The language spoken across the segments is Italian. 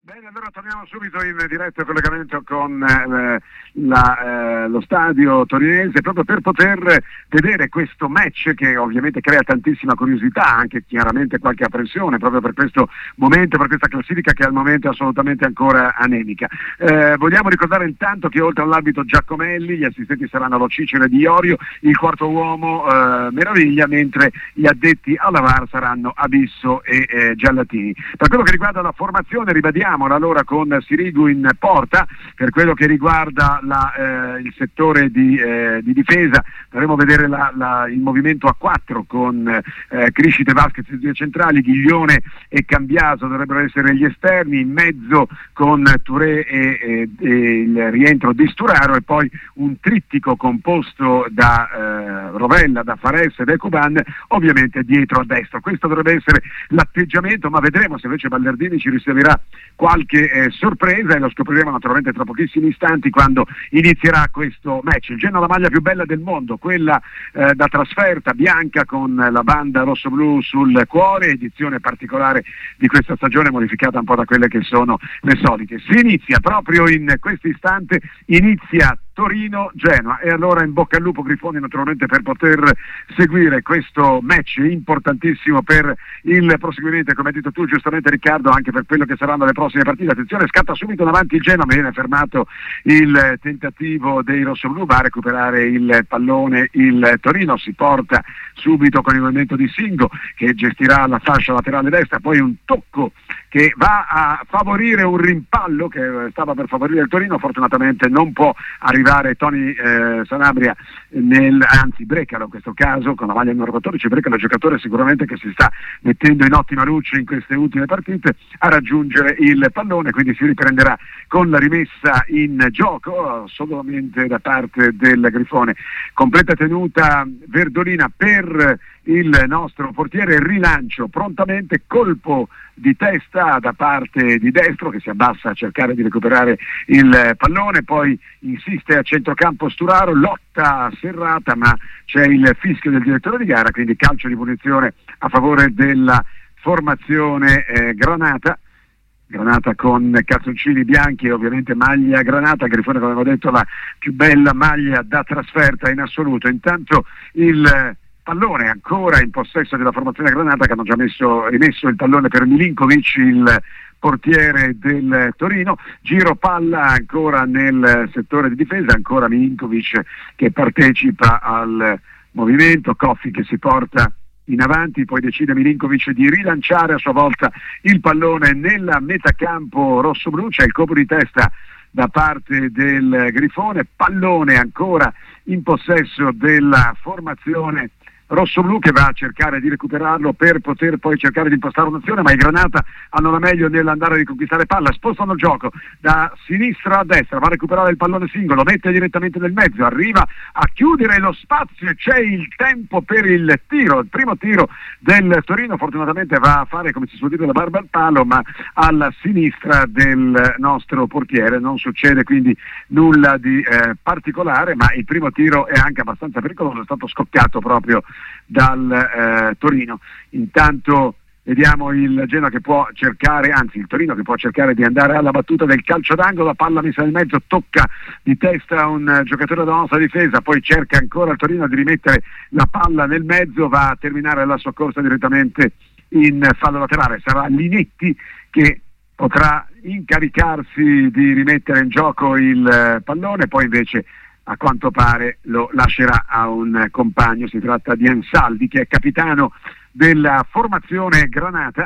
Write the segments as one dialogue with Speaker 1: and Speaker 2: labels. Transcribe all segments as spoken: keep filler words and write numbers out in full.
Speaker 1: Bene, allora torniamo subito in diretto collegamento con eh, la, eh, lo stadio torinese proprio per poter vedere questo match che ovviamente crea tantissima curiosità, anche chiaramente qualche apprensione proprio per questo momento, per questa classifica che al momento è assolutamente ancora anemica. Eh, vogliamo ricordare intanto che oltre all'arbitro Giacomelli gli assistenti saranno lo Cicero Di Iorio, il quarto uomo eh, Meraviglia, mentre gli addetti alla V A R saranno Abisso e eh, Giallatini. Per quello che riguarda la formazione ribadiamo allora con Sirigu in porta. Per quello che riguarda la, eh, il settore di, eh, di difesa dovremo vedere la, la, il movimento a quattro con eh, Criscite, Vasquez i due centrali, Ghiglione e Cambiaso dovrebbero essere gli esterni, in mezzo con Touré e, e, e il rientro di Sturaro, e poi un trittico composto da eh, Rovella, da Fares e da Cuban, ovviamente dietro a destra. Questo dovrebbe essere l'atteggiamento, ma vedremo se invece Ballardini ci riserverà qualche eh, sorpresa, e lo scopriremo naturalmente tra pochissimi istanti quando inizierà questo match. Il Genoa ha la maglia più bella del mondo, quella eh, da trasferta bianca con la banda rosso-blu sul cuore, edizione particolare di questa stagione modificata un po' da quelle che sono le solite. Si inizia proprio in questo istante, inizia Torino-Genoa, e allora in bocca al lupo Grifoni naturalmente per poter seguire questo match importantissimo per il proseguimento, come hai detto tu giustamente Riccardo, anche per quello che saranno le prossime partite. Attenzione, scatta subito davanti il Genoa, ma viene fermato il tentativo dei rossoblù, va a recuperare il pallone il Torino, si porta subito con il movimento di Singo che gestirà la fascia laterale destra, poi un tocco che va a favorire un rimpallo che stava per favorire il Torino, fortunatamente non può arrivare Tony eh, Sanabria, nel, anzi Brecalo in questo caso, con la maglia numero quattordici. Brecalo è un giocatore sicuramente che si sta mettendo in ottima luce in queste ultime partite, a raggiungere il pallone, quindi si riprenderà con la rimessa in gioco solamente da parte del Grifone. Completa tenuta Verdolina per il nostro portiere, rilancio prontamente, colpo di testa da parte di destro che si abbassa a cercare di recuperare il pallone, poi insiste a centrocampo Sturaro, lotta serrata ma c'è il fischio del direttore di gara, quindi calcio di punizione a favore della formazione eh, Granata. Granata con calzoncini bianchi e ovviamente maglia granata, Grifone come avevo detto la più bella maglia da trasferta in assoluto. Intanto il pallone ancora in possesso della formazione Granata, che hanno già messo, rimesso il pallone per Milinkovic, il portiere del Torino. Giro palla ancora nel settore di difesa, ancora Milinkovic che partecipa al movimento, Coffi che si porta in avanti, poi decide Milinkovic di rilanciare a sua volta il pallone nella metacampo rossoblu, c'è il colpo di testa da parte del Grifone, pallone ancora in possesso della formazione rossoblu che va a cercare di recuperarlo per poter poi cercare di impostare un'azione, ma i Granata hanno la meglio nell'andare a riconquistare palla, spostano il gioco da sinistra a destra, va a recuperare il pallone singolo, mette direttamente nel mezzo, arriva a chiudere lo spazio, c'è il tempo per il tiro, il primo tiro del Torino, fortunatamente va a fare, come si suol dire, la barba al palo, ma alla sinistra del nostro portiere. Non succede quindi nulla di eh, particolare, ma il primo tiro è anche abbastanza pericoloso, è stato scoccato proprio dal eh, Torino. Intanto vediamo il Genoa che può cercare, anzi il Torino che può cercare di andare alla battuta del calcio d'angolo, la palla messa nel mezzo, tocca di testa un uh, giocatore della nostra difesa, poi cerca ancora il Torino di rimettere la palla nel mezzo, va a terminare la sua corsa direttamente in fallo laterale. Sarà Linetti che potrà incaricarsi di rimettere in gioco il uh, pallone, poi invece a quanto pare lo lascerà a un compagno. Si tratta di Ansaldi che è capitano della formazione Granata,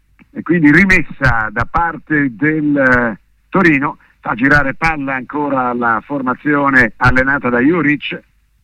Speaker 1: e quindi rimessa da parte del Torino, fa girare palla ancora la formazione allenata da Juric,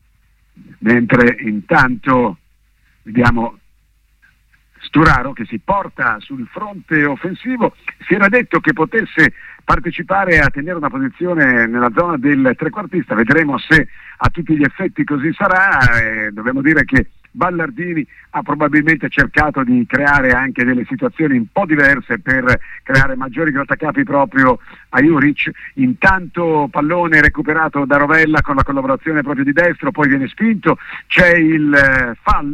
Speaker 1: mentre intanto vediamo Sturaro che si porta sul fronte offensivo. Si era detto che potesse partecipare a tenere una posizione nella zona del trequartista, vedremo se a tutti gli effetti così sarà. Eh, dobbiamo dire che Ballardini ha probabilmente cercato di creare anche delle situazioni un po' diverse per creare maggiori grattacapi proprio a Juric. Intanto pallone recuperato da Rovella con la collaborazione proprio di destro, poi viene spinto, c'è il eh, fallo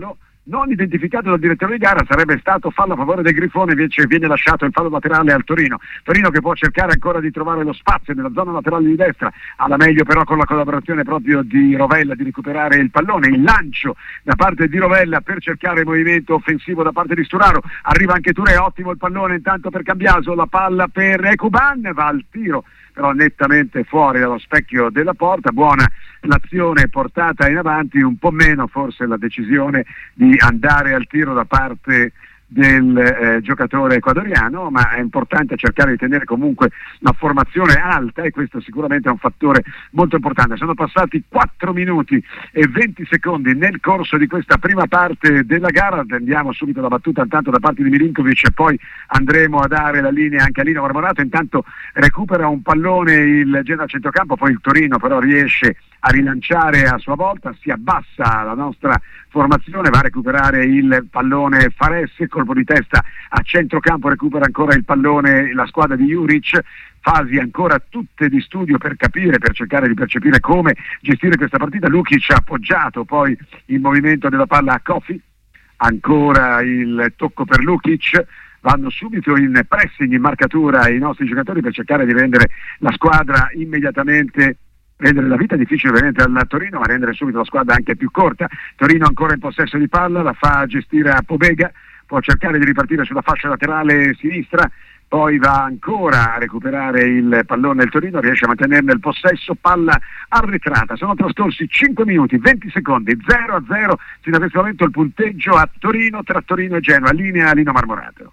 Speaker 1: non identificato dal direttore di gara, sarebbe stato fallo a favore del Grifone, invece viene lasciato il fallo laterale al Torino. Torino che può cercare ancora di trovare lo spazio nella zona laterale di destra, alla meglio però con la collaborazione proprio di Rovella di recuperare il pallone, il lancio da parte di Rovella per cercare il movimento offensivo da parte di Sturaro, arriva anche Touré, ottimo il pallone intanto per Cambiaso, la palla per Ekuban, va al tiro però nettamente fuori dallo specchio della porta, buona l'azione portata in avanti, un po' meno forse la decisione di andare al tiro da parte del eh, giocatore ecuadoriano, ma è importante cercare di tenere comunque la formazione alta e questo sicuramente è un fattore molto importante. Sono passati quattro minuti e venti secondi nel corso di questa prima parte della gara, attendiamo subito la battuta intanto da parte di Milinkovic e poi andremo a dare la linea anche a Lino Marmorato. Intanto recupera un pallone il Genoa a centrocampo, poi il Torino però riesce a rilanciare a sua volta, si abbassa la nostra formazione, va a recuperare il pallone Fares, colpo di testa a centrocampo, recupera ancora il pallone la squadra di Juric, fasi ancora tutte di studio per capire, per cercare di percepire come gestire questa partita. Lukic ha appoggiato poi il movimento della palla a Kofi, ancora il tocco per Lukic, vanno subito in pressing, in marcatura i nostri giocatori per cercare di rendere la squadra immediatamente, rendere la vita difficile ovviamente al Torino, ma rendere subito la squadra anche più corta. Torino ancora in possesso di palla, la fa gestire a Pobega, può cercare di ripartire sulla fascia laterale sinistra, poi va ancora a recuperare il pallone del Torino, riesce a mantenerne il possesso, palla arretrata. Sono trascorsi cinque minuti, venti secondi, zero a zero fino a questo momento il punteggio a Torino, tra Torino e Genoa, linea Lino Marmorato.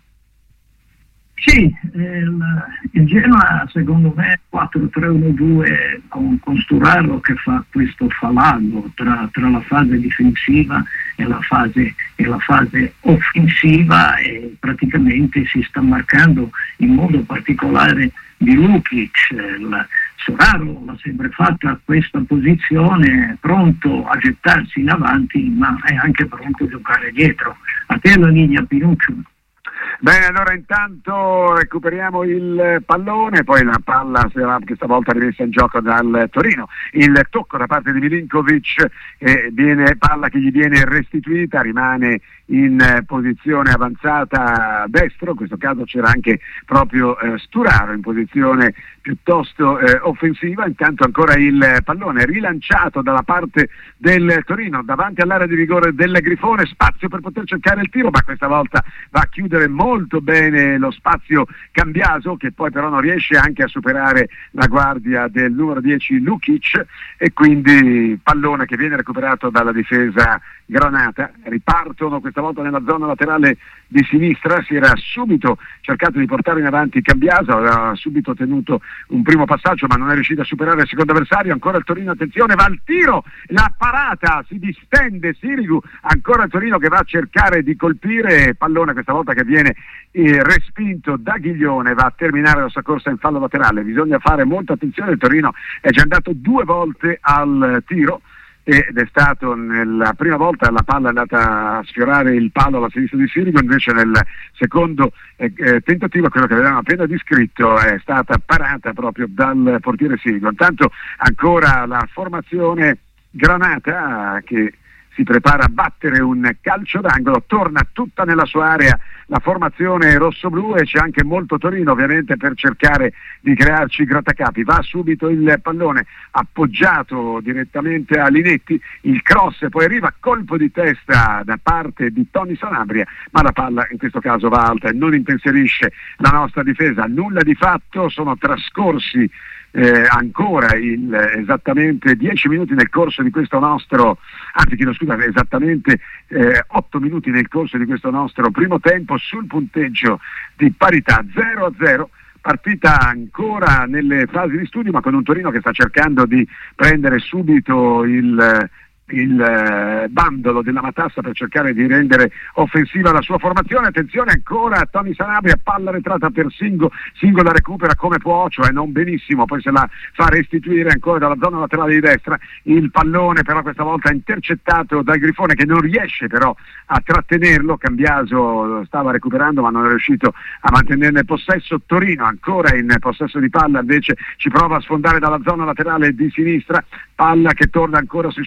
Speaker 2: Sì, il, il Genoa secondo me quattro tre uno due con, con Sturaro che fa questo falando tra, tra la fase difensiva e la fase, e la fase offensiva e praticamente si sta marcando in modo particolare di Lukic. Il, Sturaro l'ha sempre fatta questa posizione, pronto a gettarsi in avanti ma è anche pronto a giocare dietro. A te la linea Pinuccio.
Speaker 1: Bene, allora intanto recuperiamo il pallone, poi la palla sarà che stavolta rimessa in gioco dal Torino, il tocco da parte di Milinkovic, eh, viene, palla che gli viene restituita, rimane in eh, posizione avanzata a destro, in questo caso c'era anche proprio eh, Sturaro in posizione piuttosto eh, offensiva. Intanto ancora il pallone rilanciato dalla parte del Torino davanti all'area di rigore del Grifone, spazio per poter cercare il tiro, ma questa volta va a chiudere molto bene lo spazio Cambiaso, che poi però non riesce anche a superare la guardia del numero dieci Lukic, e quindi pallone che viene recuperato dalla difesa granata. Ripartono questa volta nella zona laterale di sinistra, si era subito cercato di portare in avanti Cambiaso, aveva subito tenuto un primo passaggio ma non è riuscito a superare il secondo avversario. Ancora il Torino, attenzione, va al tiro, la parata, si distende Sirigu, ancora il Torino che va a cercare di colpire, pallone questa volta che viene eh, respinto da Ghiglione, va a terminare la sua corsa in fallo laterale. Bisogna fare molta attenzione, il Torino è già andato due volte al tiro ed è stato nella prima volta la palla è andata a sfiorare il palo alla sinistra di Sirigu, invece nel secondo eh, eh, tentativo, quello che avevamo appena descritto, è stata parata proprio dal portiere Sirigu. Intanto ancora la formazione granata che si prepara a battere un calcio d'angolo, torna tutta nella sua area la formazione rossoblù e c'è anche molto Torino ovviamente per cercare di crearci grattacapi. Va subito il pallone appoggiato direttamente a Linetti, il cross poi arriva colpo di testa da parte di Tony Sanabria, ma la palla in questo caso va alta e non impensierisce la nostra difesa. Nulla di fatto, sono trascorsi Eh, ancora il, esattamente dieci minuti nel corso di questo nostro, anzi chiedo scusa, esattamente eh, otto minuti nel corso di questo nostro primo tempo, sul punteggio di parità zero a zero, partita ancora nelle fasi di studio ma con un Torino che sta cercando di prendere subito il il eh, bandolo della matassa per cercare di rendere offensiva la sua formazione. Attenzione ancora Tony Sanabria, palla retrata per Singo, Singo la recupera come può, cioè non benissimo, poi se la fa restituire ancora dalla zona laterale di destra, il pallone però questa volta intercettato dal Grifone che non riesce però a trattenerlo. Cambiaso stava recuperando ma non è riuscito a mantenerne possesso. Torino ancora in possesso di palla, invece ci prova a sfondare dalla zona laterale di sinistra, palla che torna ancora sui suoi passi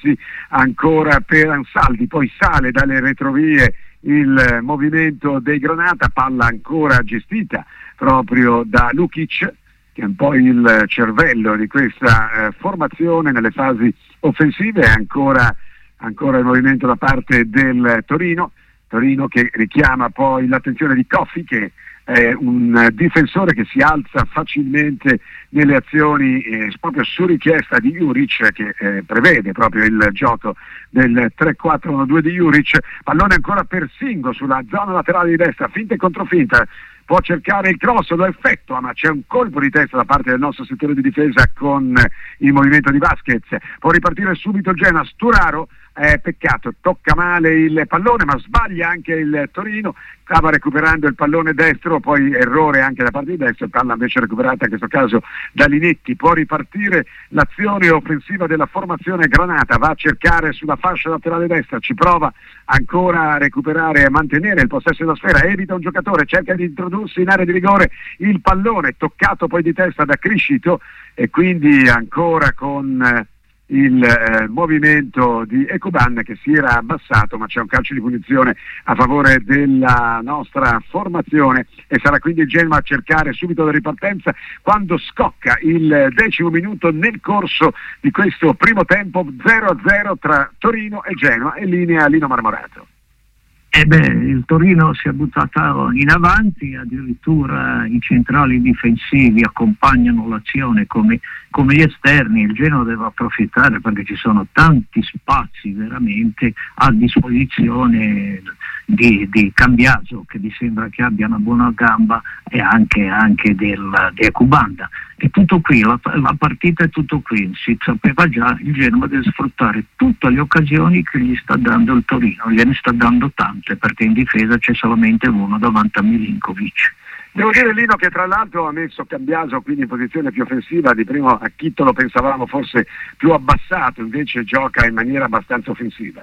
Speaker 1: servizi ancora per Ansaldi, poi sale dalle retrovie il movimento dei Granata, palla ancora gestita proprio da Lukic, che è un po' il cervello di questa eh, formazione nelle fasi offensive. Ancora, ancora il movimento da parte del Torino, Torino che richiama poi l'attenzione di Coffi, che è un difensore che si alza facilmente nelle azioni eh, proprio su richiesta di Juric, che eh, prevede proprio il gioco del tre quattro uno due di Juric. Pallone ancora per Singo sulla zona laterale di destra, finta e controfinta, può cercare il cross, lo effettua, ma c'è un colpo di testa da parte del nostro settore di difesa con il movimento di Vasquez. Può ripartire subito il Genoa, Sturaro, eh, peccato, tocca male il pallone, ma sbaglia anche il Torino, stava recuperando il pallone destro, poi errore anche da parte di destra, palla invece recuperata in questo caso da Linetti. Può ripartire l'azione offensiva della formazione Granata, va a cercare sulla fascia laterale destra, ci prova ancora a recuperare e a mantenere il possesso della sfera, evita un giocatore, cerca di introdursi in area di rigore, il pallone toccato poi di testa da Criscito, e quindi ancora con eh, il eh, movimento di Ekuban che si era abbassato, ma c'è un calcio di punizione a favore della nostra formazione e sarà quindi il Genoa a cercare subito la ripartenza quando scocca il decimo minuto nel corso di questo primo tempo. Zero a zero tra Torino e Genoa, e linea Lino Marmorato.
Speaker 2: Eh beh, il Torino si è buttato in avanti, addirittura i centrali difensivi accompagnano l'azione come, come gli esterni. Il Genoa deve approfittare perché ci sono tanti spazi veramente a disposizione di, di Cambiaso, che mi sembra che abbia una buona gamba, e anche, anche del, di Ecubanda. È tutto qui, la, la partita è tutto qui, si sapeva già, il Genoa deve sfruttare tutte le occasioni che gli sta dando il Torino, gliene sta dando tante, perché in difesa c'è solamente uno davanti a Milinkovic.
Speaker 1: Devo dire, Lino, che tra l'altro ha messo Cambiaso quindi in posizione più offensiva, di primo acchitto lo pensavamo forse più abbassato, invece gioca in maniera abbastanza offensiva.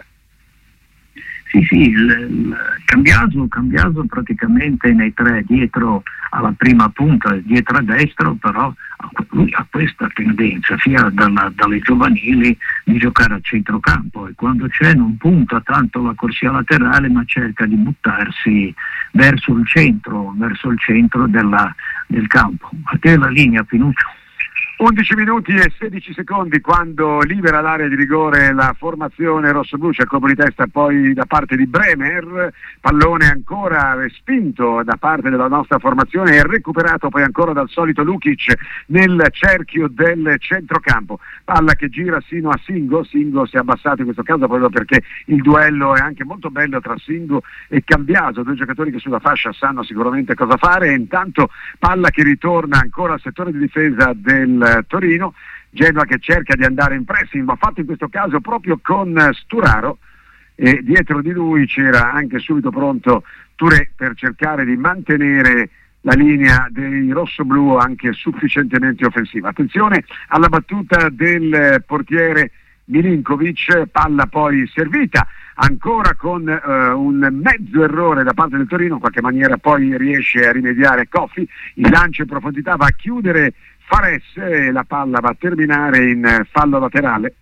Speaker 2: Sì, sì, il, il Cambiaso, Cambiaso praticamente nei tre dietro alla prima punta, dietro a destro, però lui ha questa tendenza sia dalla, dalle giovanili di giocare a centrocampo, e quando c'è non punta tanto la corsia laterale, ma cerca di buttarsi verso il centro, verso il centro della, del campo. A te la linea, Pinuccio.
Speaker 1: undici minuti e sedici secondi quando libera l'area di rigore la formazione rossoblu, c'è il colpo di testa poi da parte di Bremer, pallone ancora respinto da parte della nostra formazione e recuperato poi ancora dal solito Lukic nel cerchio del centrocampo, palla che gira sino a Singo. Singo si è abbassato in questo caso proprio perché il duello è anche molto bello tra Singo e Cambiaso, due giocatori che sulla fascia sanno sicuramente cosa fare, e intanto palla che ritorna ancora al settore di difesa del Torino. Genoa che cerca di andare in pressing, ma fatto in questo caso proprio con Sturaro, e dietro di lui c'era anche subito pronto Touré per cercare di mantenere la linea dei rossoblù anche sufficientemente offensiva. Attenzione alla battuta del portiere Milinkovic, palla poi servita ancora con uh, un mezzo errore da parte del Torino, in qualche maniera poi riesce a rimediare Coffi, il lancio in profondità va a chiudere Fares e la palla va a terminare in fallo laterale,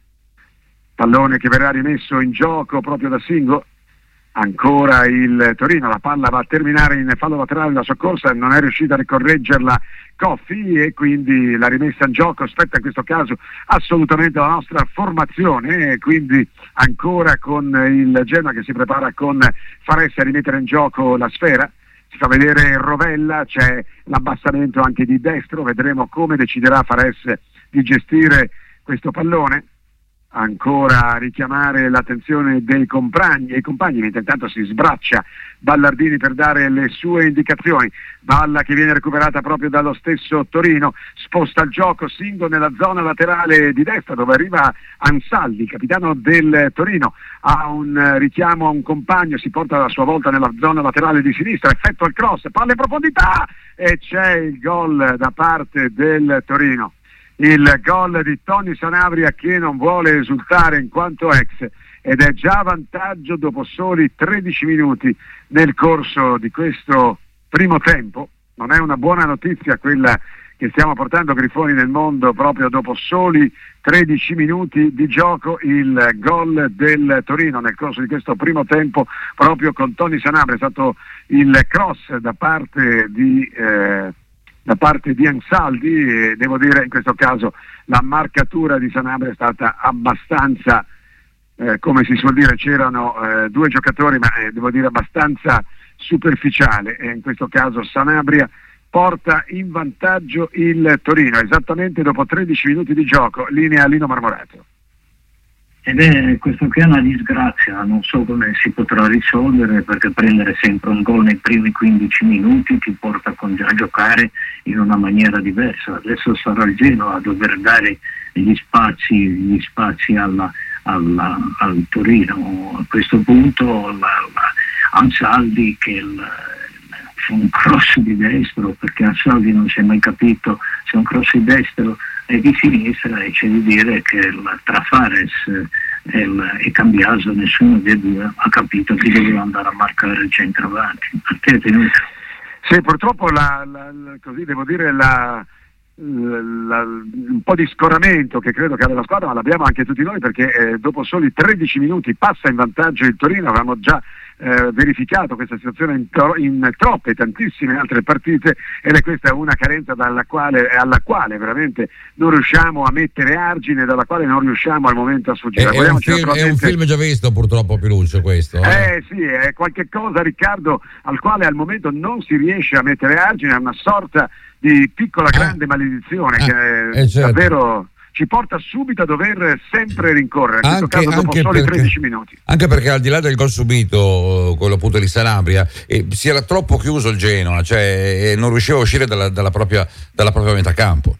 Speaker 1: pallone che verrà rimesso in gioco proprio da Singo. Ancora il Torino, la palla va a terminare in fallo laterale, la soccorsa non è riuscita a correggerla Coffi, e quindi la rimessa in gioco spetta in questo caso assolutamente la nostra formazione, e quindi ancora con il Genoa che si prepara con Fares a rimettere in gioco la sfera. Si fa vedere Rovella, c'è l'abbassamento anche di destro, vedremo come deciderà Fares di gestire questo pallone. Ancora a richiamare l'attenzione dei compagni, e i compagni, mentre intanto si sbraccia Ballardini per dare le sue indicazioni. Palla che viene recuperata proprio dallo stesso Torino, sposta il gioco Singo nella zona laterale di destra dove arriva Ansaldi, capitano del Torino, ha un richiamo a un compagno, si porta a sua volta nella zona laterale di sinistra, effettua il cross, palla in profondità e c'è il gol da parte del Torino. Il gol di Tony Sanabria, che non vuole esultare in quanto ex, ed è già vantaggio dopo soli tredici minuti nel corso di questo primo tempo. Non è una buona notizia quella che stiamo portando Grifoni nel mondo proprio dopo soli tredici minuti di gioco, il gol del Torino nel corso di questo primo tempo proprio con Tony Sanabria. È stato il cross da parte di eh, da parte di Ansaldi, e devo dire in questo caso la marcatura di Sanabria è stata abbastanza, eh, come si suol dire, c'erano eh, due giocatori, ma eh, devo dire abbastanza superficiale, e in questo caso Sanabria porta in vantaggio il Torino esattamente dopo tredici minuti di gioco, linea Lino Marmorato.
Speaker 2: Ed è questo qui è una disgrazia, non so come si potrà risolvere, perché prendere sempre un gol nei primi quindici minuti ti porta a giocare in una maniera diversa. Adesso sarà il Genoa a dover dare gli spazi, gli spazi alla, alla, al Torino. A questo punto la, la Ansaldi, che il, fu un cross di destro, perché Ansaldi non si è mai capito se un cross di destro e di sinistra, e c'è di dire che il, tra Fares e, il, e Cambiaso nessuno dei due ha capito chi doveva andare a marcare il centravanti. A te è tenuto?
Speaker 1: Sì, purtroppo la, la, la, così devo dire la, la, un po' di scoramento che credo che abbia la squadra, ma l'abbiamo anche tutti noi, perché eh, dopo soli tredici minuti passa in vantaggio il Torino. Avevamo già Eh, verificato questa situazione in, to- in troppe, tantissime altre partite, ed è questa una carenza dalla quale, alla quale veramente non riusciamo a mettere argine, dalla quale non riusciamo al momento a sfuggire.
Speaker 3: È, è, un, film, naturalmente... è un film già visto purtroppo, Piluccio, questo. Eh,
Speaker 1: eh sì, è qualche cosa, Riccardo, al quale al momento non si riesce a mettere argine, è una sorta di piccola grande ah. maledizione ah, che è certo. davvero ci porta subito a dover sempre rincorrere, in questo
Speaker 3: anche,
Speaker 1: caso dopo soli
Speaker 3: perché,
Speaker 1: tredici minuti.
Speaker 3: Anche perché al di là del gol subito, quello appunto di Sanabria, eh, si era troppo chiuso il Genoa, cioè eh, non riusciva a uscire dalla, dalla, propria, dalla propria metà campo.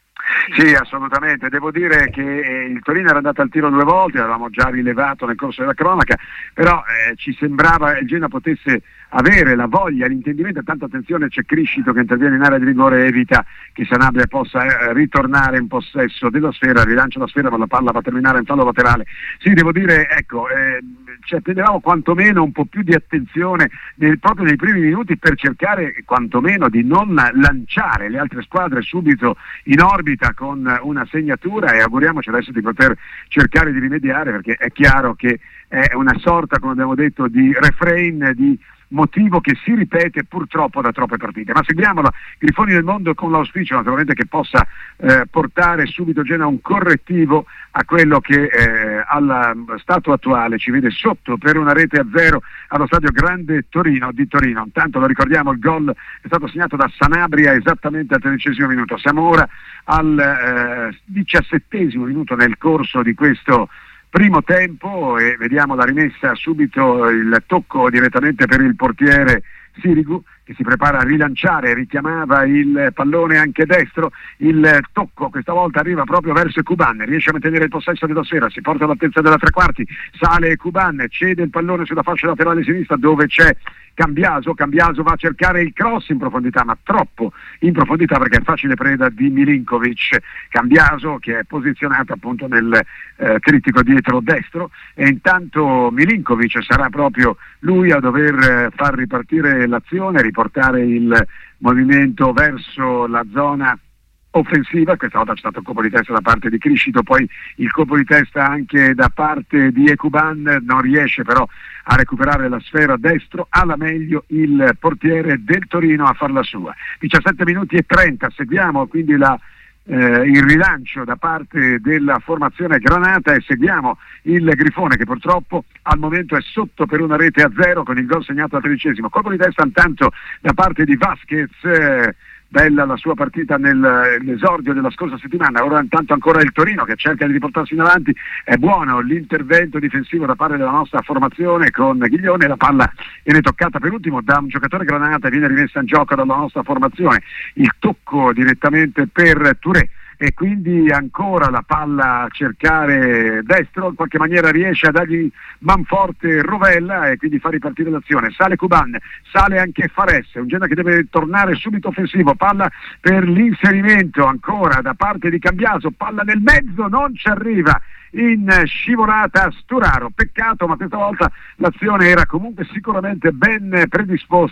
Speaker 1: Sì, assolutamente. Devo dire che eh, il Torino era andato al tiro due volte, l'avevamo già rilevato nel corso della cronaca, però eh, ci sembrava il Genoa potesse avere la voglia, l'intendimento. Tanto attenzione, c'è Criscito che interviene in area di rigore e evita che Sanabria possa eh, ritornare in possesso della sfera, rilancia la sfera ma la palla va a terminare in fallo laterale. Sì, devo dire, ecco, eh, cioè, attendevamo quantomeno un po' più di attenzione nel, proprio nei primi minuti, per cercare quantomeno di non lanciare le altre squadre subito in orbita con una segnatura, e auguriamoci adesso di poter cercare di rimediare, perché è chiaro che è una sorta, come abbiamo detto, di refrain, di motivo che si ripete purtroppo da troppe partite. Ma seguiamola, Grifoni del mondo, con l'auspicio naturalmente che possa eh, portare subito Genoa un correttivo a quello che eh, allo stato attuale ci vede sotto per una rete a zero allo stadio Grande Torino di Torino. Intanto lo ricordiamo, il gol è stato segnato da Sanabria esattamente al tredicesimo minuto. Siamo ora al eh, diciassettesimo minuto nel corso di questo primo tempo, e vediamo la rimessa subito, il tocco direttamente per il portiere Sirigu, che si prepara a rilanciare, richiamava il pallone anche destro, il tocco questa volta arriva proprio verso Kuban, riesce a mantenere il possesso della sfera, si porta all'altezza della tre quarti, sale Kuban, cede il pallone sulla fascia laterale sinistra dove c'è Cambiaso, Cambiaso va a cercare il cross in profondità, ma troppo in profondità perché è facile preda di Milinkovic. Cambiaso che è posizionato appunto nel eh, critico dietro destro, e intanto Milinkovic sarà proprio lui a dover eh, far ripartire l'azione, riportare il movimento verso la zona offensiva. Questa volta c'è stato il colpo di testa da parte di Criscito, poi il colpo di testa anche da parte di Ekuban, non riesce però a recuperare la sfera destro, alla meglio il portiere del Torino a farla sua. diciassette minuti e trenta, seguiamo quindi la Eh, il rilancio da parte della formazione granata, e seguiamo il Grifone che purtroppo al momento è sotto per una rete a zero con il gol segnato al tredicesimo. Colpo di testa intanto da parte di Vasquez, eh, bella la sua partita nell'esordio della scorsa settimana. Ora intanto ancora il Torino che cerca di riportarsi in avanti, è buono l'intervento difensivo da parte della nostra formazione con Ghiglione, la palla viene toccata per ultimo da un giocatore granata e viene rimessa in gioco dalla nostra formazione, il tocco direttamente per Touré, e quindi ancora la palla a cercare destro, in qualche maniera riesce a dargli manforte Rovella e quindi fa ripartire l'azione. Sale Kuban, sale anche Fares, un Genoa che deve tornare subito offensivo, palla per l'inserimento ancora da parte di Cambiaso, palla nel mezzo, non ci arriva in scivolata Sturaro, peccato, ma questa volta l'azione era comunque sicuramente ben predisposta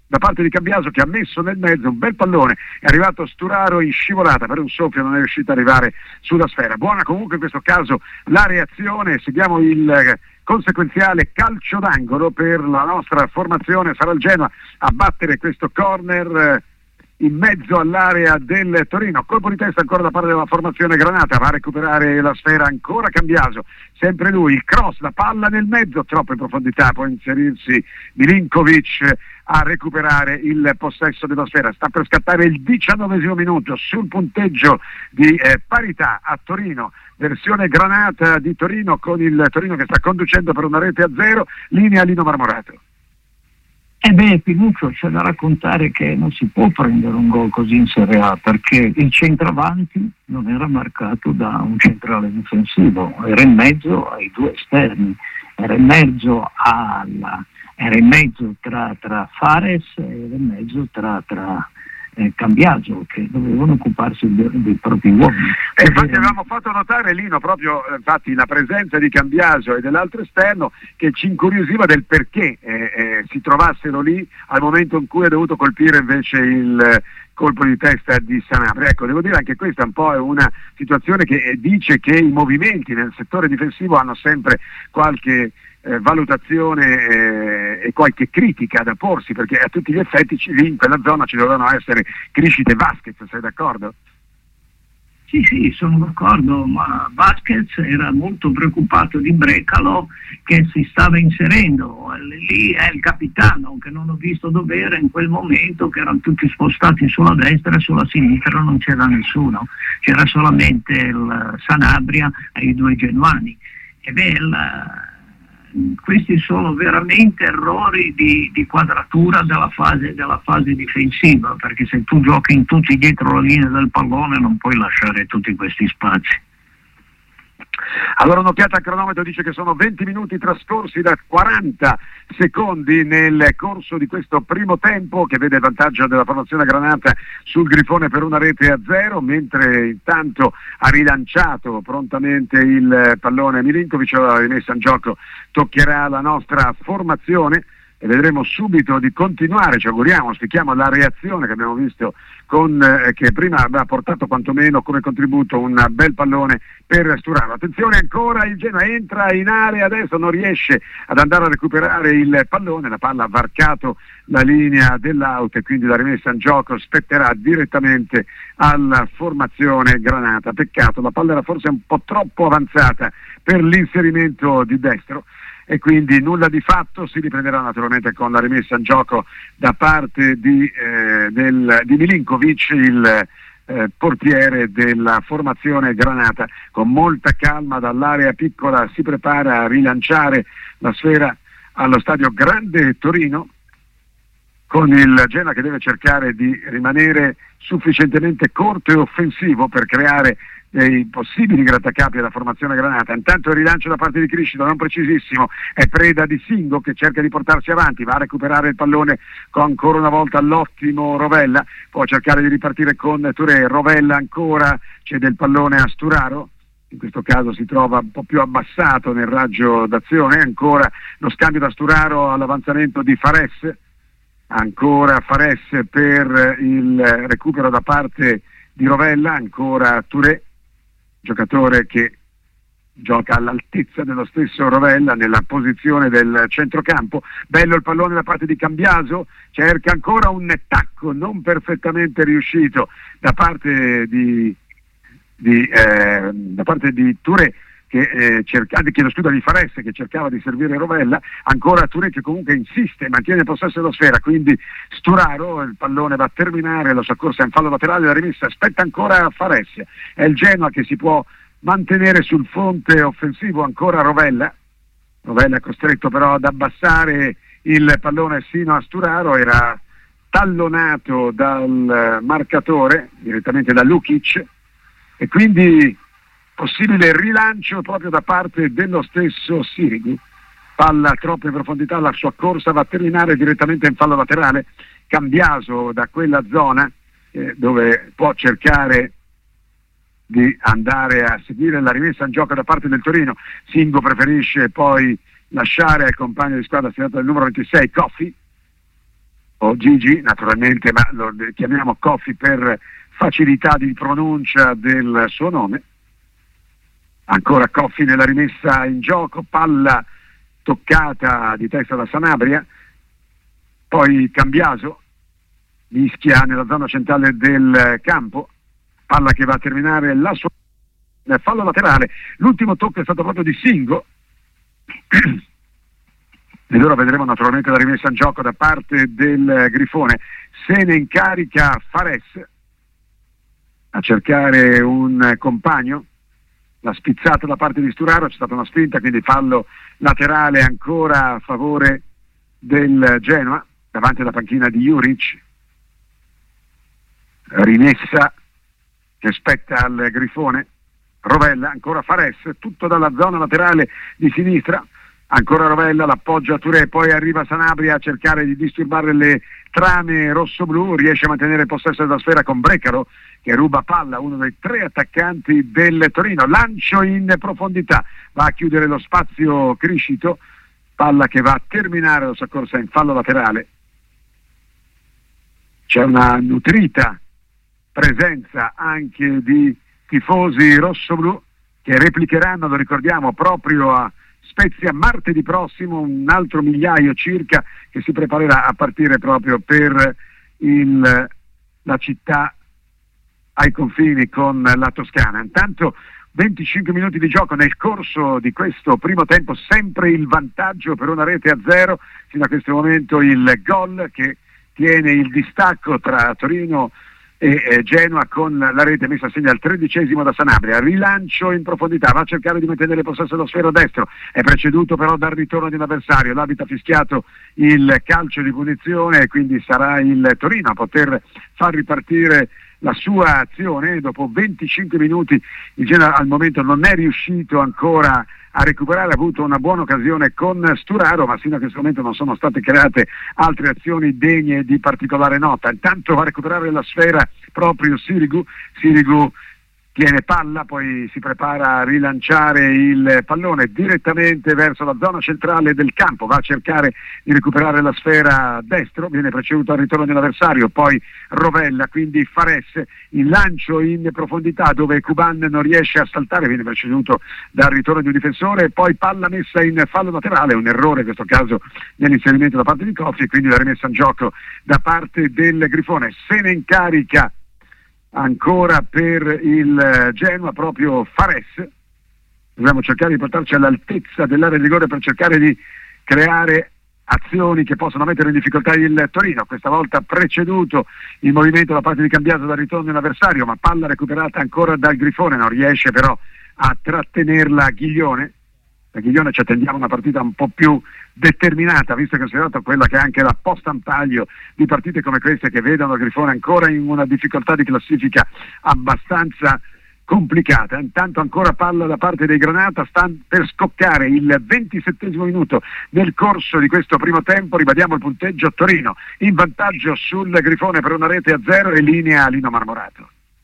Speaker 1: da parte di Cambiaso, che ha messo nel mezzo un bel pallone, è arrivato Sturaro in scivolata, per un soffio non è riuscito ad arrivare sulla sfera. Buona comunque in questo caso la reazione, seguiamo il conseguenziale calcio d'angolo per la nostra formazione. Sarà il Genoa a battere questo corner in mezzo all'area del Torino. Colpo di testa ancora da parte della formazione Granata, va a recuperare la sfera ancora Cambiaso, sempre lui, il cross, la palla nel mezzo, troppo in profondità, può inserirsi Milinkovic a recuperare il possesso della sfera. Sta per scattare il diciannovesimo minuto sul punteggio di eh, parità a Torino, versione Granata di Torino, con il Torino che sta conducendo per una rete a zero. Linea Lino Marmorato.
Speaker 2: Eh beh, Pinuccio, c'è da raccontare che non si può prendere un gol così in Serie A, perché il centravanti non era marcato da un centrale difensivo, era in mezzo ai due esterni, era in mezzo alla, era in mezzo tra, tra Fares e era in mezzo tra, tra eh, Cambiaso, che dovevano occuparsi dei, dei propri uomini.
Speaker 1: E infatti avevamo fatto notare, Lino, proprio eh, infatti la presenza di Cambiaso e dell'altro esterno, che ci incuriosiva del perché eh, eh, si trovassero lì al momento in cui ha dovuto colpire invece il eh, colpo di testa di Sanabria. Ecco, devo dire anche questa un po' è una situazione che eh, dice che i movimenti nel settore difensivo hanno sempre qualche Eh, valutazione eh, e qualche critica da porsi, perché a tutti gli effetti ci, lì in quella zona ci dovevano essere Kršić e Vázquez, sei d'accordo?
Speaker 2: Sì, sì, sono d'accordo, ma Vázquez era molto preoccupato di Brecalo che si stava inserendo, lì è il capitano che non ho visto dov'era in quel momento, che erano tutti spostati sulla destra e sulla sinistra non c'era nessuno, c'era solamente il Sanabria e i due genuani. E beh, il, questi sono veramente errori di, di quadratura della fase, della fase difensiva, perché se tu giochi in tutti dietro la linea del pallone non puoi lasciare tutti questi spazi.
Speaker 1: Allora un'occhiata al cronometro dice che sono venti minuti trascorsi da quaranta secondi nel corso di questo primo tempo, che vede il vantaggio della formazione Granata sul Grifone per una rete a zero, mentre intanto ha rilanciato prontamente il pallone Milinkovic. La rimessa in gioco toccherà la nostra formazione e vedremo subito di continuare, ci auguriamo, auspichiamo la reazione che abbiamo visto con, eh, che prima aveva portato quantomeno come contributo un bel pallone per Sturaro. Attenzione ancora, il Genoa entra in area, adesso non riesce ad andare a recuperare il pallone, la palla ha varcato la linea dell'out e quindi la rimessa in gioco spetterà direttamente alla formazione Granata. Peccato, la palla era forse un po' troppo avanzata per l'inserimento di destro e quindi nulla di fatto. Si riprenderà naturalmente con la rimessa in gioco da parte di, eh, del, di Milinkovic, il eh, portiere della formazione Granata. Con molta calma dall'area piccola si prepara a rilanciare la sfera allo stadio Grande Torino, con il Genoa che deve cercare di rimanere sufficientemente corto e offensivo per creare dei possibili grattacapi alla formazione Granata. Intanto il rilancio da parte di Kršić non precisissimo, è preda di Singo che cerca di portarsi avanti, va a recuperare il pallone con ancora una volta l'ottimo Rovella, può cercare di ripartire con Touré. Rovella ancora, cede il pallone a Sturaro, in questo caso si trova un po' più abbassato nel raggio d'azione, ancora lo scambio da Sturaro all'avanzamento di Fares, ancora Fares per il recupero da parte di Rovella, ancora Touré, giocatore che gioca all'altezza dello stesso Rovella nella posizione del centrocampo. Bello il pallone da parte di Cambiaso, cerca ancora un tacco non perfettamente riuscito da parte di, di, eh, da parte di Touré, che eh, cerca, chiedo scusa, di Fares, che cercava di servire Rovella, ancora Touré che comunque insiste, mantiene il possesso della sfera, quindi Sturaro, il pallone va a terminare, la soccorsa in fallo laterale, la rimessa aspetta ancora Fares, è il Genoa che si può mantenere sul fronte offensivo, ancora Rovella, Rovella è costretto però ad abbassare il pallone sino a Sturaro, era tallonato dal marcatore, direttamente da Lukic, e quindi possibile rilancio proprio da parte dello stesso Sirigu. Palla troppo in profondità, la sua corsa va a terminare direttamente in fallo laterale. Cambiaso da quella zona eh, dove può cercare di andare a seguire la rimessa in gioco da parte del Torino. Singo preferisce poi lasciare al compagno di squadra segnato del numero ventisei, Coffi, o Gigi naturalmente, ma lo chiamiamo Coffi per facilità di pronuncia del suo nome. Ancora Coffi nella rimessa in gioco, palla toccata di testa da Sanabria, poi Cambiaso mischia nella zona centrale del campo, palla che va a terminare la sua nel fallo laterale. L'ultimo tocco è stato proprio di Singo ed ora vedremo naturalmente la rimessa in gioco da parte del Grifone. Se ne incarica Fares a cercare un compagno, la spizzata da parte di Sturaro, c'è stata una spinta, quindi fallo laterale ancora a favore del Genoa davanti alla panchina di Juric. Rimessa che spetta al Grifone. Rovella, ancora Fares, tutto dalla zona laterale di sinistra, ancora Rovella, l'appoggio a Touré, poi arriva Sanabria a cercare di disturbare le trame rossoblu, riesce a mantenere il possesso della sfera con Brecalo che ruba palla, uno dei tre attaccanti del Torino, lancio in profondità, va a chiudere lo spazio Criscito, palla che va a terminare la sua corsa in fallo laterale. C'è una nutrita presenza anche di tifosi rossoblu che replicheranno, lo ricordiamo, proprio a Spezia martedì prossimo, un altro migliaio circa che si preparerà a partire proprio per il, la città ai confini con la Toscana. Intanto venticinque minuti di gioco nel corso di questo primo tempo, sempre il vantaggio per una rete a zero, fino a questo momento il gol che tiene il distacco tra Torino e eh, Genoa, con la rete messa a segno al tredicesimo da Sanabria. Rilancio in profondità, va a cercare di mantenere possesso dello sfero destro, è preceduto però dal ritorno di un avversario, l'arbitro ha fischiato il calcio di punizione e quindi sarà il Torino a poter far ripartire la sua azione. Dopo venticinque minuti il Genoa al momento non è riuscito ancora a recuperare, ha avuto una buona occasione con Sturaro, ma fino a questo momento non sono state create altre azioni degne di particolare nota. Intanto va a recuperare la sfera proprio Sirigu, Sirigu tiene palla, poi si prepara a rilanciare il pallone direttamente verso la zona centrale del campo, va a cercare di recuperare la sfera a destro, viene preceduto al ritorno dell'avversario, poi Rovella, quindi Fares, il lancio in profondità dove Cuban non riesce a saltare, viene preceduto dal ritorno di un difensore, e poi palla messa in fallo laterale, un errore in questo caso nell'inserimento da parte di Coffi, quindi la rimessa in gioco da parte del Grifone. Se ne incarica ancora per il Genoa proprio Fares, dobbiamo cercare di portarci all'altezza dell'area di rigore per cercare di creare azioni che possono mettere in difficoltà il Torino. Questa volta preceduto il movimento da parte di Cambiaso dal ritorno dell'avversario, ma palla recuperata ancora dal Grifone, non riesce però a trattenerla Ghiglione. Da Ghiglione ci attendiamo una partita un po' più determinata, visto che è considerato quella che è anche la posta in taglio di partite come queste che vedono il Grifone ancora in una difficoltà di classifica abbastanza complicata. Intanto ancora palla da parte dei Granata, sta per scoccare il ventisettesimo minuto nel corso di questo primo tempo. Ribadiamo il punteggio: Torino in vantaggio sul Grifone per una rete a zero e linea Lino Marmorato.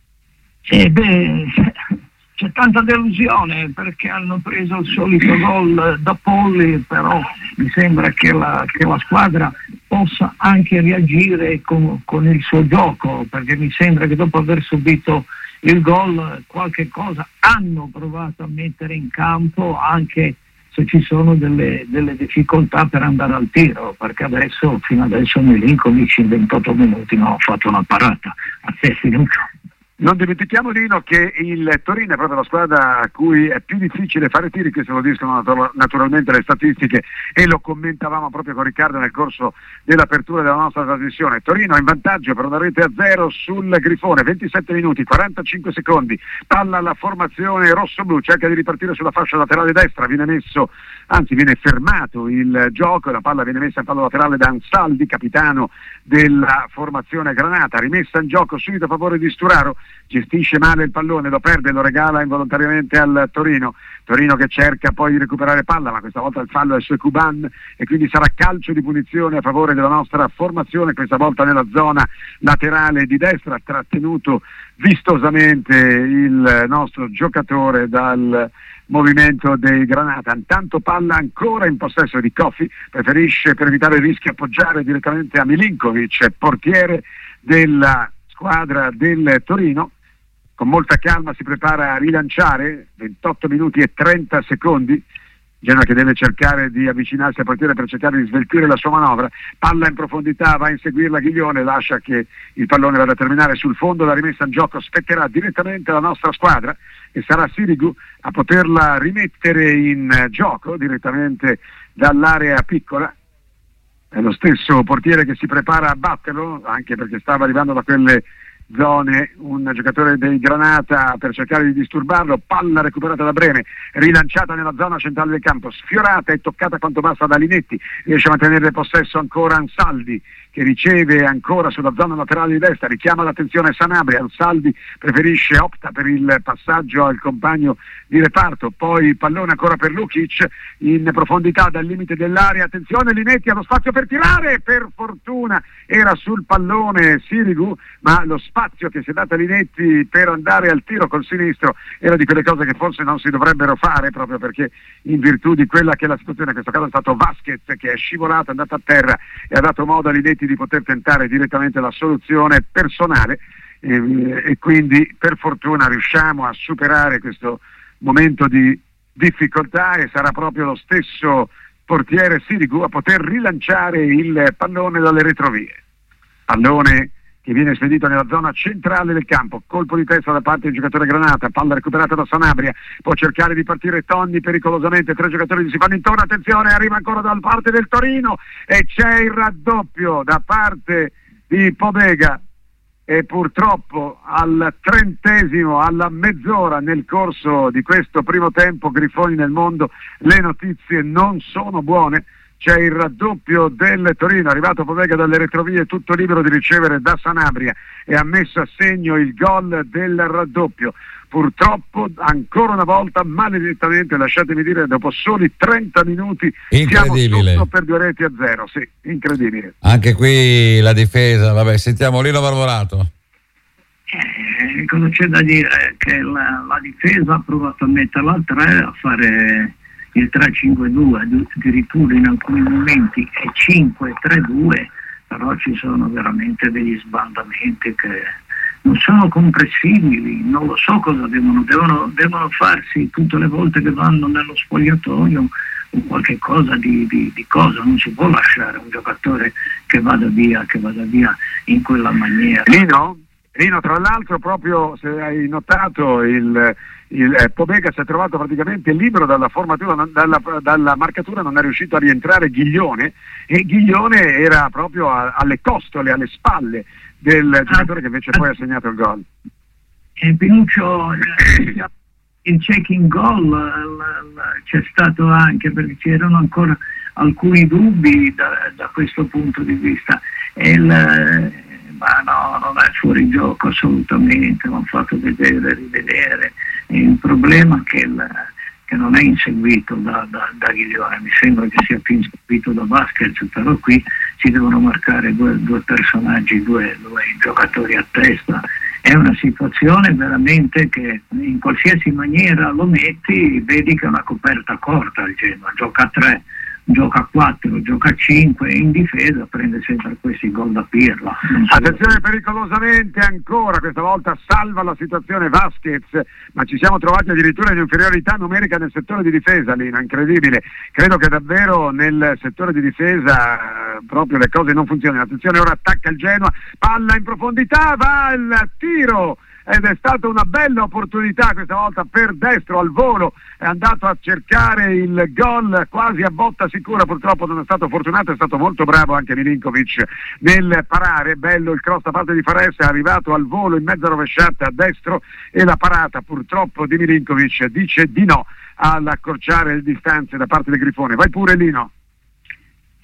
Speaker 2: Sì, beh, c'è tanta delusione perché hanno preso il solito gol da Polli, però mi sembra che la, che la squadra possa anche reagire con, con il suo gioco, perché mi sembra che dopo aver subito il gol qualche cosa hanno provato a mettere in campo, anche se ci sono delle, delle difficoltà per andare al tiro, perché adesso fino adesso Milinkovic in ventotto minuti non ha fatto una parata a sé fiducia.
Speaker 1: Non dimentichiamo, Lino, che il Torino è proprio la squadra a cui è più difficile fare tiri, questo lo dicono naturalmente le statistiche e lo commentavamo proprio con Riccardo nel corso dell'apertura della nostra trasmissione. Torino in vantaggio per una rete a zero sul Grifone, ventisette minuti, quarantacinque secondi, palla alla formazione rossoblu, cerca di ripartire sulla fascia laterale destra, viene messo, anzi viene fermato il gioco e la palla viene messa in fallo laterale da Ansaldi, capitano della formazione Granata, rimessa in gioco subito a favore di Sturaro, gestisce male il pallone, lo perde, lo regala involontariamente al Torino, Torino che cerca poi di recuperare palla, ma questa volta il fallo è su Kuban e quindi sarà calcio di punizione a favore della nostra formazione, questa volta nella zona laterale di destra, trattenuto vistosamente il nostro giocatore dal movimento dei Granata. Intanto palla ancora in possesso di Coffi, preferisce per evitare rischi appoggiare direttamente a Milinkovic, portiere della squadra del Torino. Con molta calma si prepara a rilanciare, ventotto minuti e trenta secondi, Genoa che deve cercare di avvicinarsi al portiere per cercare di sveltire la sua manovra, palla in profondità, va a inseguirla Ghiglione, lascia che il pallone vada a terminare sul fondo, la rimessa in gioco spetterà direttamente alla nostra squadra e sarà Sirigu a poterla rimettere in gioco direttamente dall'area piccola. È lo stesso portiere che si prepara a batterlo, anche perché stava arrivando da quelle zone un giocatore dei Granata per cercare di disturbarlo, palla recuperata da Breme, rilanciata nella zona centrale del campo, sfiorata e toccata quanto basta da Linetti, riesce a mantenere il possesso ancora Ansaldi che riceve ancora sulla zona laterale di destra, richiama l'attenzione Sanabria, Ansaldi preferisce, opta per il passaggio al compagno di reparto, poi il pallone ancora per Lukic in profondità dal limite dell'area, attenzione Linetti ha lo spazio per tirare, per fortuna era sul pallone Sirigu, ma lo spazio che si è dato a Linetti per andare al tiro col sinistro era di quelle cose che forse non si dovrebbero fare, proprio perché in virtù di quella che è la situazione, in questo caso è stato Vasquez che è scivolato, è andato a terra e ha dato modo a Linetti di poter tentare direttamente la soluzione personale e, e quindi per fortuna riusciamo a superare questo momento di difficoltà e sarà proprio lo stesso portiere Sirigu a poter rilanciare il pallone dalle retrovie, pallone che viene spedito nella zona centrale del campo, colpo di testa da parte del giocatore Granata, palla recuperata da Sanabria, può cercare di partire Tonni pericolosamente, tre giocatori si fanno intorno, attenzione, arriva ancora da parte del Torino e c'è il raddoppio da parte di Pobega e purtroppo al trentesimo, alla mezz'ora nel corso di questo primo tempo, Grifoni nel mondo, le notizie non sono buone. C'è il raddoppio del Torino, arrivato Pobega dalle retrovie, tutto libero di ricevere da Sanabria e ha messo a segno il gol del raddoppio. Purtroppo ancora una volta maledettamente, lasciatemi dire, dopo soli trenta minuti siamo sotto per due reti a zero, sì, incredibile.
Speaker 3: Anche qui la difesa, vabbè, sentiamo Lino Valvolato.
Speaker 2: Eh, cosa c'è da dire? Che la, la difesa ha provato a metterla a tre, a fare il tre cinque due, addirittura in alcuni momenti è cinque tre due, però ci sono veramente degli sbandamenti che non sono comprensibili, non lo so cosa devono, devono, devono farsi tutte le volte che vanno nello spogliatoio o qualche cosa di, di, di cosa, non si può lasciare un giocatore che vada via, che vada via in quella maniera.
Speaker 1: Lino? Lino, tra l'altro, proprio se hai notato, il, il eh, Pobega si è trovato praticamente libero dalla formatura, non, dalla, dalla marcatura, non è riuscito a rientrare Ghiglione e Ghiglione era proprio a, alle costole, alle spalle del giocatore che invece poi ha segnato il gol.
Speaker 2: E Pinuccio, il checking goal c'è stato anche perché c'erano ancora alcuni dubbi da, da questo punto di vista. E il, ma no, non è fuori gioco assolutamente, l'hanno fatto vedere, rivedere. E il problema è che, il, che non è inseguito da, da, da Ghiglione, mi sembra che sia più inseguito da Vasquez, però qui si devono marcare due, due personaggi, due, due giocatori a testa. È una situazione veramente che in qualsiasi maniera lo metti, vedi che è una coperta corta il Genoa, gioca a tre, gioca a quattro, gioca a cinque e in difesa prende sempre questi gol da Pirlo.
Speaker 1: Attenzione, pericolosamente ancora, questa volta salva la situazione Vasquez, ma ci siamo trovati addirittura in inferiorità numerica nel settore di difesa, Lino, incredibile. Credo che davvero nel settore di difesa eh, proprio le cose non funzionano. Attenzione, ora attacca il Genoa, palla in profondità, va il tiro ed è stata una bella opportunità questa volta per destro al volo, è andato a cercare il gol quasi a botta sicura, purtroppo non è stato fortunato, è stato molto bravo anche Milinkovic nel parare, bello il cross da parte di Fares, è arrivato al volo in mezza rovesciata a destro e la parata purtroppo di Milinkovic dice di no all'accorciare le distanze da parte del Grifone. Vai pure Lino.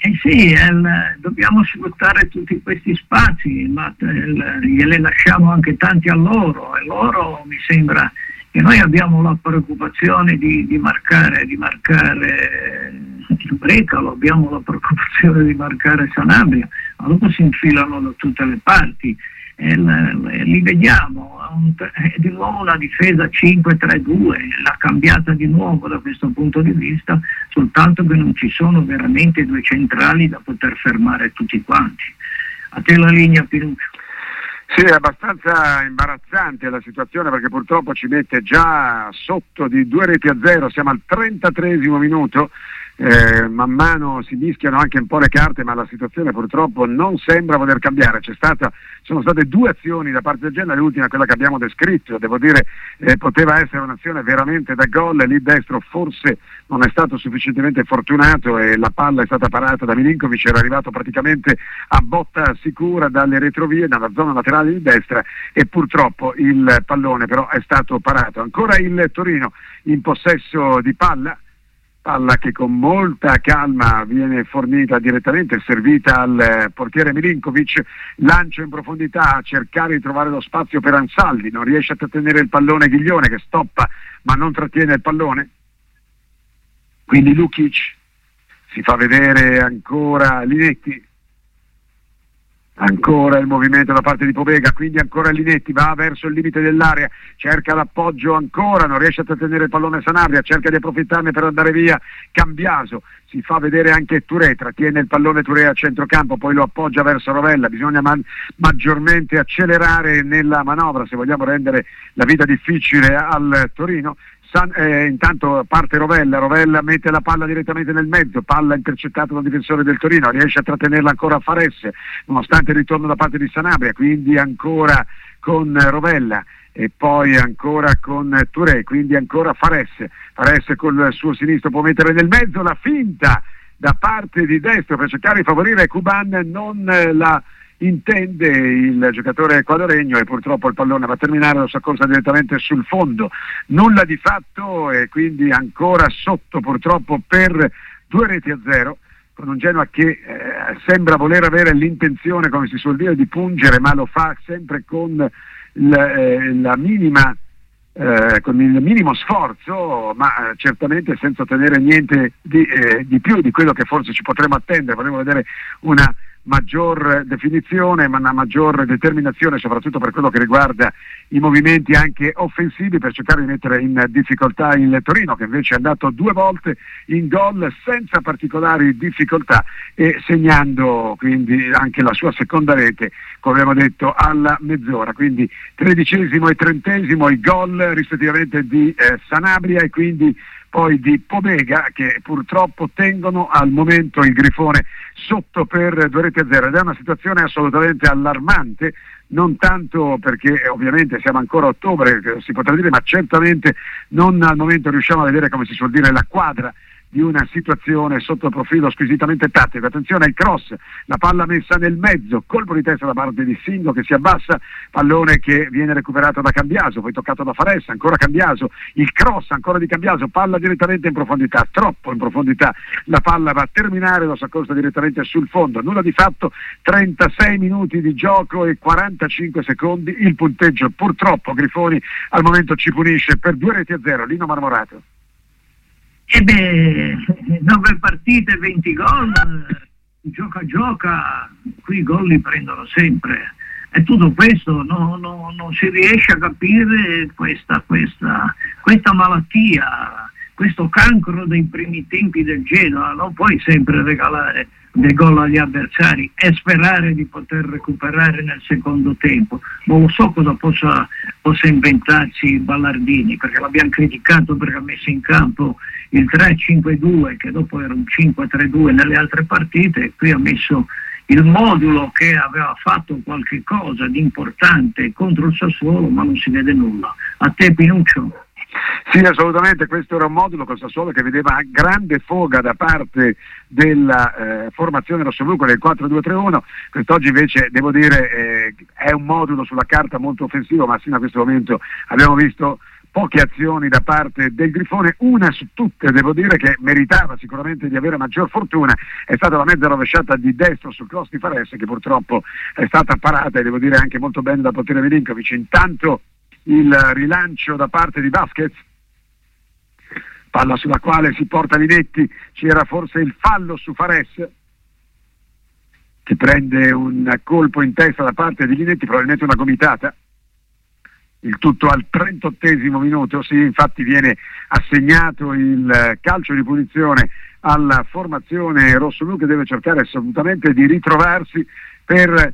Speaker 2: Eh sì, il, dobbiamo sfruttare tutti questi spazi, ma il, gliele lasciamo anche tanti a loro, e loro mi sembra che noi abbiamo la preoccupazione di, di marcare, di marcare il Brecalo, abbiamo la preoccupazione di marcare Sanabria, ma dopo si infilano da tutte le parti. E li vediamo, è di nuovo una difesa cinque tre due, l'ha cambiata di nuovo da questo punto di vista, soltanto che non ci sono veramente due centrali da poter fermare tutti quanti. A te la linea, Pinuccio.
Speaker 1: Sì, è abbastanza imbarazzante la situazione, perché purtroppo ci mette già sotto di due reti a zero, siamo al trentatreesimo minuto. Eh, man mano si mischiano anche un po' le carte, ma la situazione purtroppo non sembra voler cambiare. C'è stata, sono state due azioni da parte del Genoa, l'ultima quella che abbiamo descritto, devo dire eh, poteva essere un'azione veramente da gol, lì destro forse non è stato sufficientemente fortunato e la palla è stata parata da Milinkovic, era arrivato praticamente a botta sicura dalle retrovie, dalla zona laterale di destra, e purtroppo il pallone però è stato parato. Ancora il Torino in possesso di palla, palla che con molta calma viene fornita direttamente, servita al portiere Milinkovic, lancio in profondità a cercare di trovare lo spazio per Ansaldi, non riesce a trattenere il pallone Ghiglione, che stoppa ma non trattiene il pallone, quindi Lukic, si fa vedere ancora Linetti, ancora il movimento da parte di Pobega, quindi ancora Linetti, va verso il limite dell'area, cerca l'appoggio ancora, non riesce a trattenere il pallone Sanabria, cerca di approfittarne per andare via Cambiaso, si fa vedere anche Touré, trattiene il pallone Touré a centrocampo, poi lo appoggia verso Rovella, bisogna man- maggiormente accelerare nella manovra se vogliamo rendere la vita difficile al Torino. San, eh, intanto parte Rovella, Rovella mette la palla direttamente nel mezzo, palla intercettata dal difensore del Torino, riesce a trattenerla ancora a Faresse nonostante il ritorno da parte di Sanabria, quindi ancora con Rovella e poi ancora con Touré, quindi ancora Faresse, Faresse col suo sinistro può mettere nel mezzo, la finta da parte di destro per cercare di favorire Cuban, non la intende il giocatore equadoregno e purtroppo il pallone va a terminare, lo soccorsa direttamente sul fondo, nulla di fatto e quindi ancora sotto purtroppo per due reti a zero, con un Genoa che eh, sembra voler avere l'intenzione, come si suol dire, di pungere, ma lo fa sempre con l, eh, la minima Eh, con il minimo sforzo, ma eh, certamente senza ottenere niente di, eh, di più di quello che forse ci potremmo attendere. Vorremmo vedere una maggior definizione, ma una maggior determinazione, soprattutto per quello che riguarda i movimenti anche offensivi, per cercare di mettere in difficoltà il Torino, che invece è andato due volte in gol senza particolari difficoltà e segnando quindi anche la sua seconda rete, come abbiamo detto, alla mezz'ora. Quindi tredicesimo e trentesimo i gol rispettivamente di eh, Sanabria e quindi poi di Pobega, che purtroppo tengono al momento il Grifone sotto per due reti a zero, ed è una situazione assolutamente allarmante, non tanto perché ovviamente siamo ancora a ottobre, si potrà dire, ma certamente non al momento riusciamo a vedere, come si suol dire, la quadra di una situazione sotto il profilo squisitamente tattico. Attenzione al cross, la palla messa nel mezzo, colpo di testa da parte di Singo che si abbassa, pallone che viene recuperato da Cambiaso, poi toccato da Faressa, ancora Cambiaso, il cross ancora di Cambiaso, palla direttamente in profondità, troppo in profondità, la palla va a terminare, lo soccorsa direttamente sul fondo, nulla di fatto, trentasei minuti di gioco e quarantacinque secondi, il punteggio purtroppo Grifoni al momento ci punisce per due reti a zero, Lino Marmorato.
Speaker 2: E beh, nove partite, venti gol, gioca gioca, qui i gol li prendono sempre. E tutto questo no, no, non si riesce a capire questa, questa, questa malattia, questo cancro dei primi tempi del Genoa. Non puoi sempre regalare dei gol agli avversari e sperare di poter recuperare nel secondo tempo. Non lo so cosa possa, possa inventarsi Ballardini, perché l'abbiamo criticato perché ha messo in campo il tre cinque due, che dopo era un cinque tre due nelle altre partite, e qui ha messo il modulo che aveva fatto qualche cosa di importante contro il Sassuolo, ma non si vede nulla. A te, Pinuccio?
Speaker 1: Sì, assolutamente, questo era un modulo con Sassuolo che vedeva grande foga da parte della eh, formazione rossoblu del quattro due tre uno, quest'oggi invece devo dire eh, è un modulo sulla carta molto offensivo, ma fino a questo momento abbiamo visto poche azioni da parte del Grifone, una su tutte devo dire che meritava sicuramente di avere maggior fortuna, è stata la mezza rovesciata di destro sul cross di Fares, che purtroppo è stata parata, e devo dire anche molto bene da potere Milinkovic. Intanto il rilancio da parte di Vasquez, palla sulla quale si porta Linetti, c'era forse il fallo su Fares, che prende un colpo in testa da parte di Linetti, probabilmente una gomitata. Il tutto al trentottesimo minuto, sì, infatti viene assegnato il calcio di punizione alla formazione rossoblu, che deve cercare assolutamente di ritrovarsi per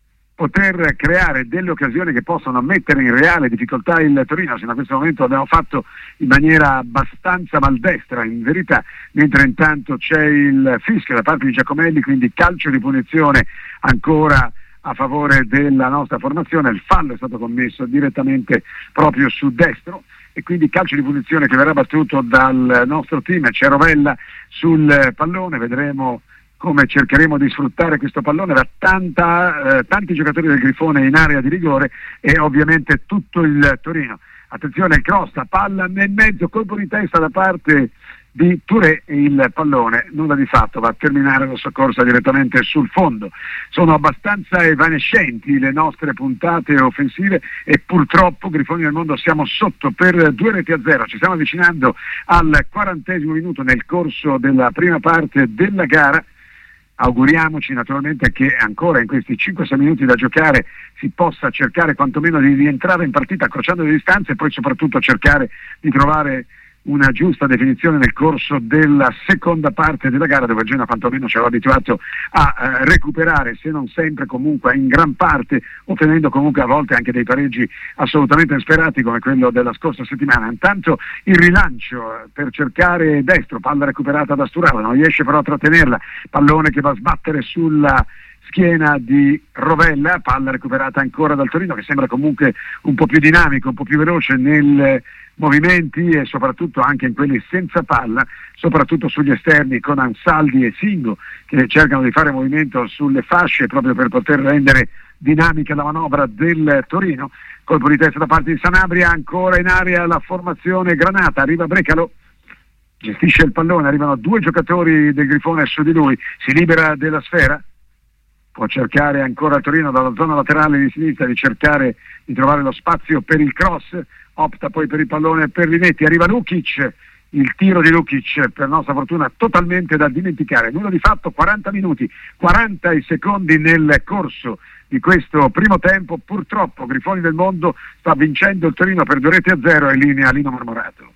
Speaker 1: poter creare delle occasioni che possano mettere in reale difficoltà il Torino. Sino a questo momento abbiamo fatto in maniera abbastanza maldestra in verità, mentre intanto c'è il fischio da parte di Giacomelli, quindi calcio di punizione ancora a favore della nostra formazione. Il fallo è stato commesso direttamente proprio su destro e quindi calcio di punizione che verrà battuto dal nostro team. C'è Rovella sul pallone, vedremo come cercheremo di sfruttare questo pallone da tanta, eh, tanti giocatori del Grifone in area di rigore e ovviamente tutto il Torino. Attenzione, il cross, la palla nel mezzo, colpo di testa da parte di Touré, il pallone nulla di fatto, va a terminare la soccorsa direttamente sul fondo. Sono abbastanza evanescenti le nostre puntate offensive e purtroppo Grifoni del Mondo siamo sotto per due reti a zero. Ci stiamo avvicinando al quarantesimo minuto nel corso della prima parte della gara. Auguriamoci naturalmente che ancora in questi cinque sei minuti da giocare si possa cercare quantomeno di rientrare in partita accorciando le distanze e poi soprattutto cercare di trovare una giusta definizione nel corso della seconda parte della gara, dove il Genoa quantomeno ci aveva abituato a eh, recuperare, se non sempre comunque in gran parte, ottenendo comunque a volte anche dei pareggi assolutamente insperati come quello della scorsa settimana. Intanto il rilancio eh, per cercare destro, palla recuperata da Sturaro, non riesce però a trattenerla, pallone che va a sbattere sulla schiena di Rovella, palla recuperata ancora dal Torino, che sembra comunque un po' più dinamico, un po' più veloce nel movimenti e soprattutto anche in quelli senza palla, soprattutto sugli esterni con Ansaldi e Singo che cercano di fare movimento sulle fasce proprio per poter rendere dinamica la manovra del Torino. Colpo di testa da parte di Sanabria, ancora in area la formazione Granata, arriva Brecalo, gestisce il pallone, arrivano due giocatori del Grifone su di lui, si libera della sfera, può cercare ancora il Torino dalla zona laterale di sinistra di cercare di trovare lo spazio per il cross, opta poi per il pallone per Linetti, arriva Lukic, il tiro di Lukic per nostra fortuna totalmente da dimenticare, nulla di fatto, quaranta minuti, quaranta secondi nel corso di questo primo tempo. Purtroppo Grifoni del Mondo sta vincendo il Torino per due reti a zero e linea Lino Marmorato.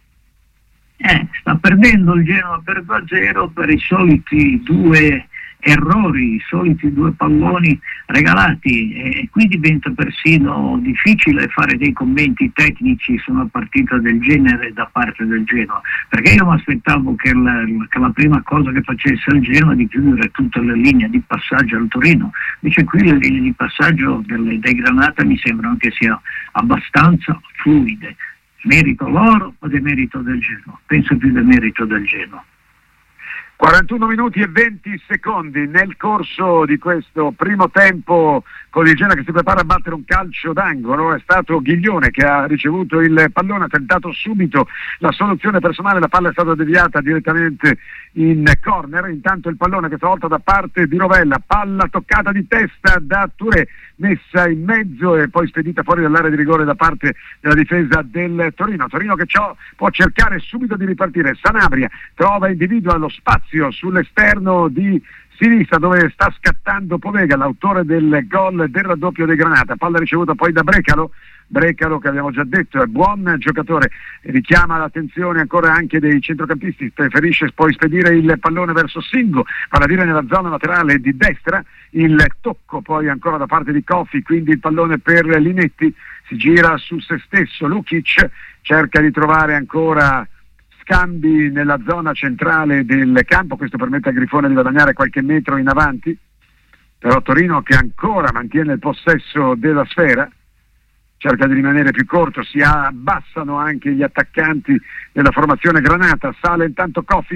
Speaker 2: Eh, sta perdendo il Genoa per due a zero per i soliti due errori, i soliti due palloni regalati, e qui diventa persino difficile fare dei commenti tecnici su una partita del genere da parte del Genoa, perché io mi aspettavo che la, che la prima cosa che facesse il Genoa di chiudere tutte le linee di passaggio al Torino. Invece qui le linee di passaggio delle, dei Granata mi sembrano che siano abbastanza fluide. Merito loro o demerito del Genoa? Penso più del merito del Genoa.
Speaker 1: quarantuno minuti e venti secondi nel corso di questo primo tempo, con il Genoa che si prepara a battere un calcio d'angolo. È stato Ghiglione che ha ricevuto il pallone, ha tentato subito la soluzione personale, la palla è stata deviata direttamente in corner. Intanto il pallone che stavolta da parte di Rovella, palla toccata di testa da Touré, messa in mezzo e poi spedita fuori dall'area di rigore da parte della difesa del Torino. Torino che ciò può cercare subito di ripartire. Sanabria trova, individua lo spazio sull'esterno di sinistra dove sta scattando Povega, l'autore del gol del raddoppio dei Granata, palla ricevuta poi da Brecalo, Brecalo che abbiamo già detto è buon giocatore, richiama l'attenzione ancora anche dei centrocampisti, preferisce poi spedire il pallone verso Singo, vale a dire nella zona laterale di destra, il tocco poi ancora da parte di Coffi, quindi il pallone per Linetti, si gira su se stesso, Lukic cerca di trovare ancora scambi nella zona centrale del campo, questo permette al Grifone di guadagnare qualche metro in avanti, però Torino che ancora mantiene il possesso della sfera, cerca di rimanere più corto, si abbassano anche gli attaccanti della formazione Granata, sale intanto Coffi,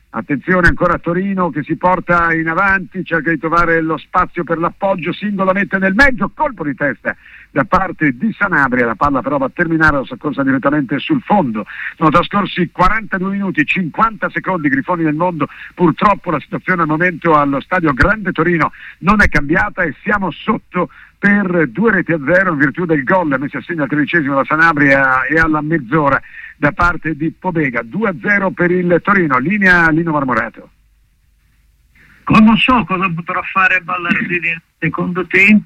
Speaker 1: Attenzione ancora a Torino che si porta in avanti, cerca di trovare lo spazio per l'appoggio, Singolo mette nel mezzo, colpo di testa da parte di Sanabria, la palla però va a terminare la soccorsa direttamente sul fondo. Sono trascorsi quarantadue minuti, cinquanta secondi, Grifoni del Mondo, purtroppo la situazione al momento allo stadio Grande Torino non è cambiata e siamo sotto per due reti a zero in virtù del gol messo a segno al tredicesimo da Sanabria e alla mezz'ora da parte di Pobega. Due a zero per il Torino, linea Lino Marmorato.
Speaker 2: Non so cosa potrà fare Ballardini nel secondo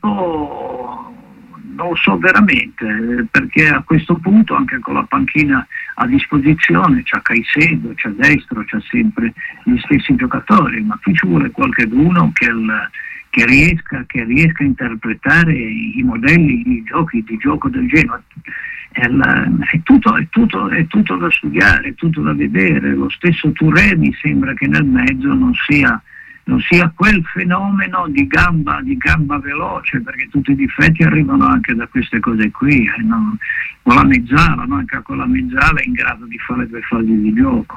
Speaker 2: tempo, non lo so veramente, perché a questo punto anche con la panchina a disposizione c'ha Caicedo, c'ha Destro, c'ha sempre gli stessi giocatori, ma qui ci vuole qualcuno che, il, che, riesca, che riesca a interpretare i, i modelli, i giochi di gioco del Genoa. È, la, è, tutto, è, tutto, è tutto da studiare, è tutto da vedere. Lo stesso Touré mi sembra che nel mezzo non sia non sia quel fenomeno di gamba, di gamba veloce, perché tutti i difetti arrivano anche da queste cose qui, eh, no? Con la mezzala, no? Anche con la mezzala è in grado di fare due fasi di gioco.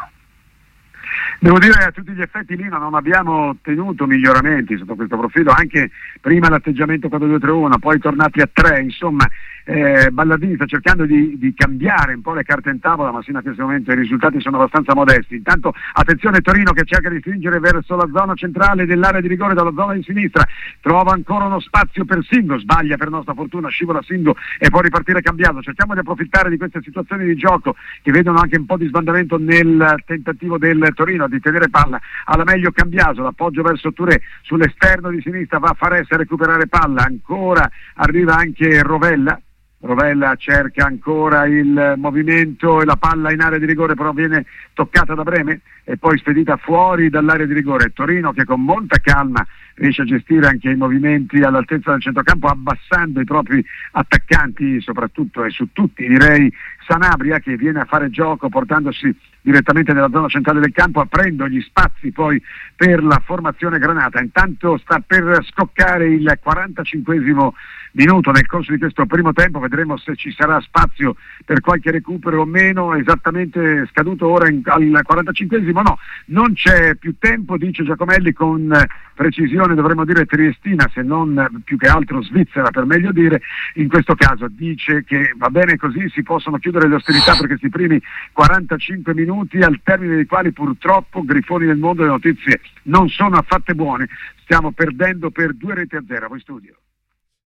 Speaker 1: Devo dire che a tutti gli effetti Lino non abbiamo ottenuto miglioramenti sotto questo profilo, anche prima l'atteggiamento quattro due tre uno, poi tornati a tre, insomma eh, Ballardini sta cercando di, di cambiare un po' le carte in tavola, ma fino a questo momento i risultati sono abbastanza modesti. Intanto attenzione Torino che cerca di stringere verso la zona centrale dell'area di rigore dalla zona di sinistra, trova ancora uno spazio per Singo, sbaglia per nostra fortuna, scivola Singo e può ripartire cambiato. Cerchiamo di approfittare di queste situazioni di gioco che vedono anche un po' di sbandamento nel tentativo del Torino di tenere palla alla meglio Cambiaso, l'appoggio verso Touré sull'esterno di sinistra, va a Fares a recuperare palla, ancora arriva anche Rovella. Rovella cerca ancora il movimento e la palla in area di rigore però viene toccata da Breme e poi spedita fuori dall'area di rigore. Torino che con molta calma riesce a gestire anche i movimenti all'altezza del centrocampo, abbassando i propri attaccanti soprattutto e su tutti direi Sanabria che viene a fare gioco portandosi direttamente nella zona centrale del campo, aprendo gli spazi poi per la formazione granata. Intanto sta per scoccare il quarantacinquesimo minuto nel corso di questo primo tempo, vedremo se ci sarà spazio per qualche recupero o meno. Esattamente scaduto ora in, al quarantacinquesimo, no, non c'è più tempo, dice Giacomelli con precisione, dovremmo dire triestina se non più che altro svizzera per meglio dire. In questo caso dice che va bene così, si possono chiudere le ostilità per questi primi quarantacinque minuti al termine dei quali purtroppo Grifoni del Mondo le notizie non sono affatto buone, stiamo perdendo per due reti a zero. Voi studio.